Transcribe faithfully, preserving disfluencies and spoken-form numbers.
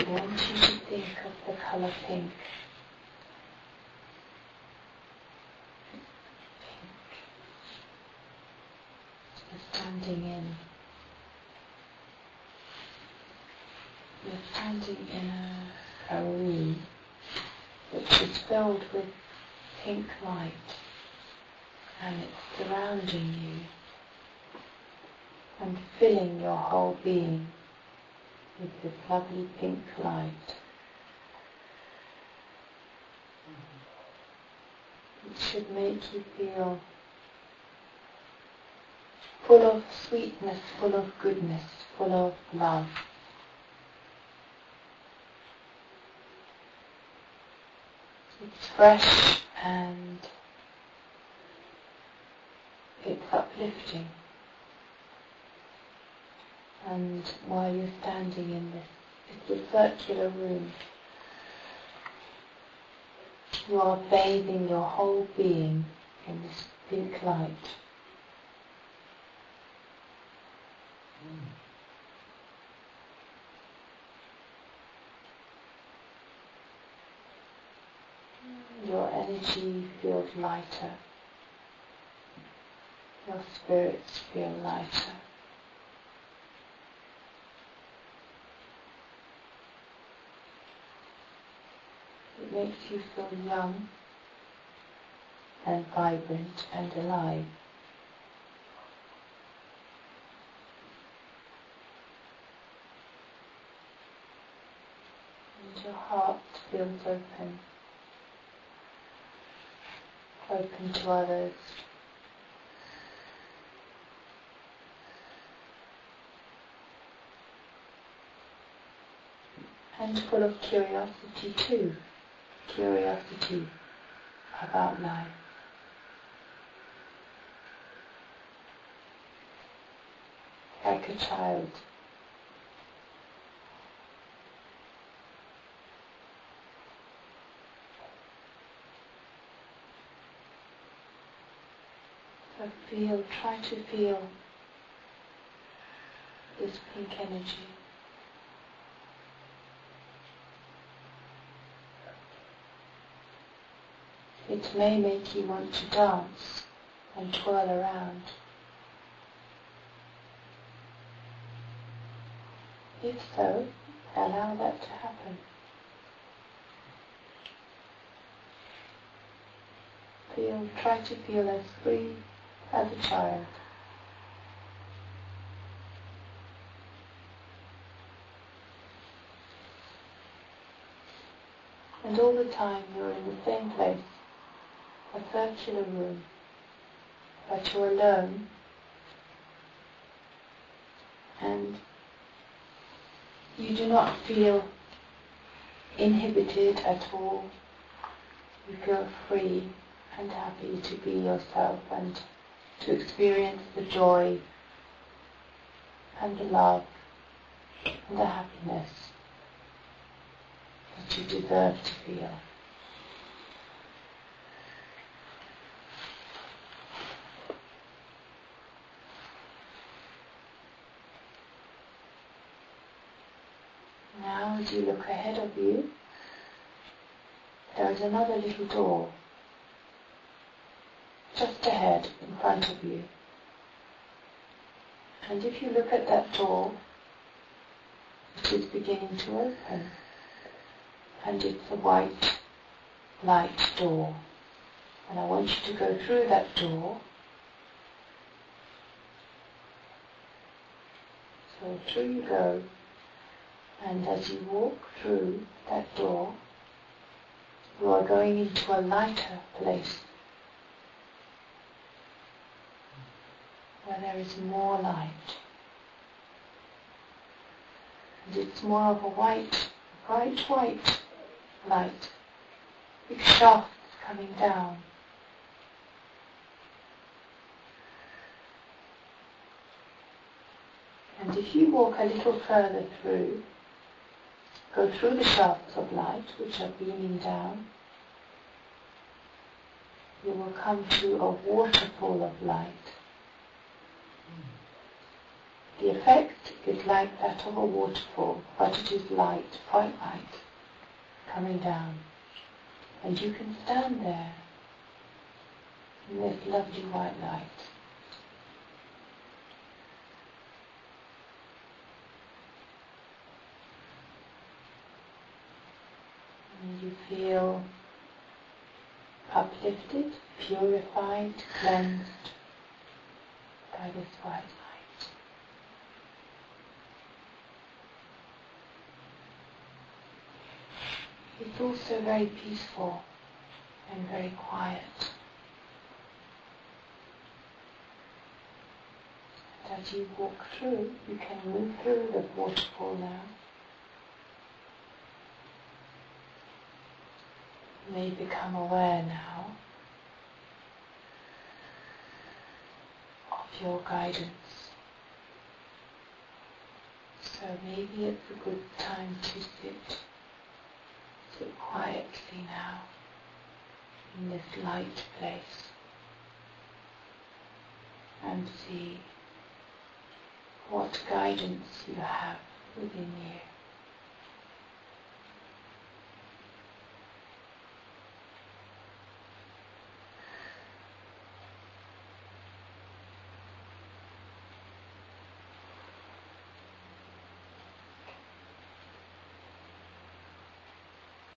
I want you to think of the colour pink. Pink. You're standing in. You're standing in a, a room which is filled with pink light, and it's surrounding you and filling your whole being with this lovely pink light. It should make you feel full of sweetness, full of goodness, full of love. It's fresh and it's uplifting. And while you're standing in this, it's a circular room. You are bathing your whole being in this pink light. Your energy feels lighter. Your spirits feel lighter. It makes you feel young and vibrant and alive. And your heart feels open. Open to others. And full of curiosity too. Curiosity about life. Like a child. So feel, try to feel this pink energy. It may make you want to dance and twirl around. If so, allow that to happen. Feel, try to feel as free as a child. And all the time you're in the same place, a circular room, but you're alone, and you do not feel inhibited at all. You feel free and happy to be yourself and to experience the joy and the love and the happiness that you deserve to feel. Now, as you look ahead of you, there is another little door, just ahead, in front of you. And if you look at that door, it is beginning to open, and it's a white light door. And I want you to go through that door. So through you go. And as you walk through that door, you are going into a lighter place where there is more light. And it's more of a white, bright white light, big shafts coming down. And if you walk a little further through, go through the shafts of light which are beaming down, you will come to a waterfall of light. The effect is like that of a waterfall, but it is light, bright light, coming down. And you can stand there in this lovely white light. And you feel uplifted, purified, cleansed by this white light. It's also very peaceful and very quiet. And as you walk through, you can move through the waterfall now. You may become aware now of your guidance. So maybe it's a good time to sit, sit quietly now in this light place and see what guidance you have within you.